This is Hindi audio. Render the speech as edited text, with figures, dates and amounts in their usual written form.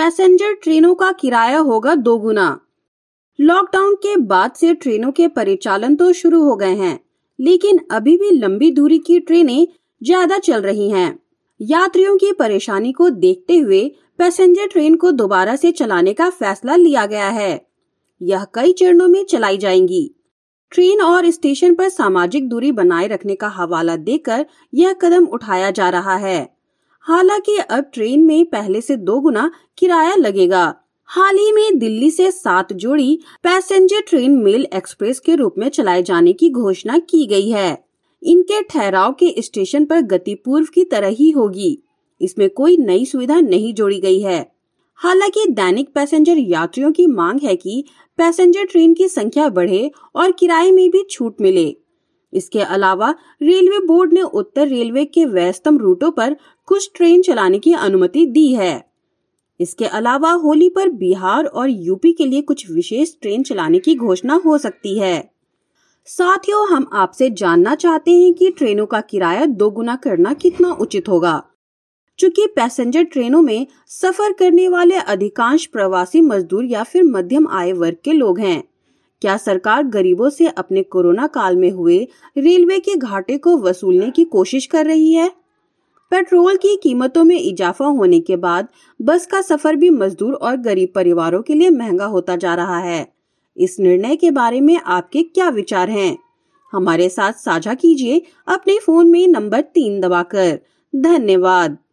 पैसेंजर ट्रेनों का किराया होगा दोगुना। लॉकडाउन के बाद से ट्रेनों के परिचालन तो शुरू हो गए हैं, लेकिन अभी भी लंबी दूरी की ट्रेनें ज्यादा चल रही हैं। यात्रियों की परेशानी को देखते हुए पैसेंजर ट्रेन को दोबारा से चलाने का फैसला लिया गया है। यह कई चरणों में चलाई जाएंगी। ट्रेन और स्टेशन पर सामाजिक दूरी बनाए रखने का हवाला देकर यह कदम उठाया जा रहा है। हालांकि अब ट्रेन में पहले से 2 गुना किराया लगेगा। हाल ही में दिल्ली से 7 जोड़ी पैसेंजर ट्रेन मेल एक्सप्रेस के रूप में चलाए जाने की घोषणा की गई है। इनके ठहराव के स्टेशन पर गति पूर्व की तरह ही होगी। इसमें कोई नई सुविधा नहीं जोड़ी गई है। हालांकि दैनिक पैसेंजर यात्रियों की मांग है कि पैसेंजर ट्रेन की संख्या बढ़े और किराए में भी छूट मिले। इसके अलावा रेलवे बोर्ड ने उत्तर रेलवे के व्यस्तम रूटों पर कुछ ट्रेन चलाने की अनुमति दी है। इसके अलावा होली पर बिहार और यूपी के लिए कुछ विशेष ट्रेन चलाने की घोषणा हो सकती है। साथियों, हम आपसे जानना चाहते हैं कि ट्रेनों का किराया 2 गुना करना कितना उचित होगा। चूंकि पैसेंजर ट्रेनों में सफर करने वाले अधिकांश प्रवासी मजदूर या फिर मध्यम आय वर्ग के लोग हैं, क्या सरकार गरीबों से अपने कोरोना काल में हुए रेलवे के घाटे को वसूलने की कोशिश कर रही है? पेट्रोल की कीमतों में इजाफा होने के बाद बस का सफर भी मजदूर और गरीब परिवारों के लिए महंगा होता जा रहा है। इस निर्णय के बारे में आपके क्या विचार हैं? हमारे साथ साझा कीजिए अपने फोन में नंबर 3 दबाकर। धन्यवाद।